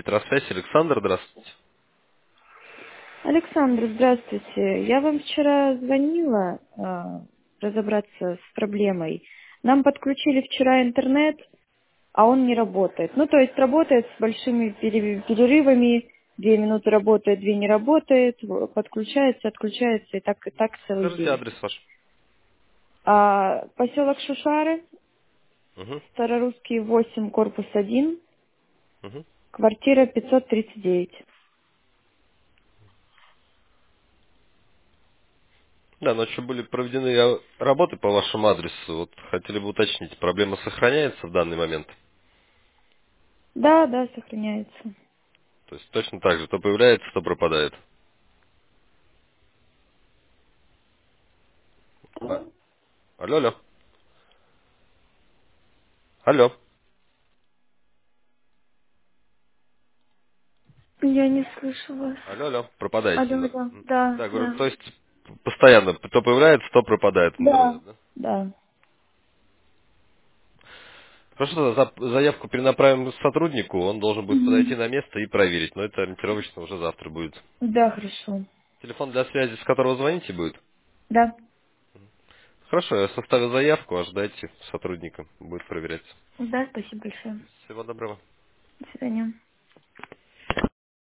Петросвязь, Александр, здравствуйте. Александр, здравствуйте. Я вам вчера звонила разобраться с проблемой. Нам подключили вчера интернет, а он не работает. Ну, то есть работает с большими перерывами. 2 минуты работает, 2 не работает. Подключается, отключается и так целый Скажите день. адрес ваш. Поселок Шушары, Угу, Старорусский 8, корпус 1, угу. квартира 539. Да, ночью были проведены работы по вашему адресу. Вот хотели бы уточнить, проблема сохраняется в данный момент? Да, да, сохраняется. То есть точно так же, то появляется, то пропадает. Алло, алло. Алло. Я не слышу вас. Алло, алло. Пропадаете, Алло, да? да, да, Да, говорю, да. то есть постоянно то появляется, то пропадает Да, интернет, да? да. Хорошо, заявку перенаправим сотруднику, он должен будет подойти Мгм. на место и проверить, но это ориентировочно уже завтра будет. Да, хорошо. Телефон для связи, с которого звоните, будет? Да. Хорошо, я составил заявку, ожидайте сотрудника, будет проверяться. Да, спасибо большое. Всего доброго. До свидания.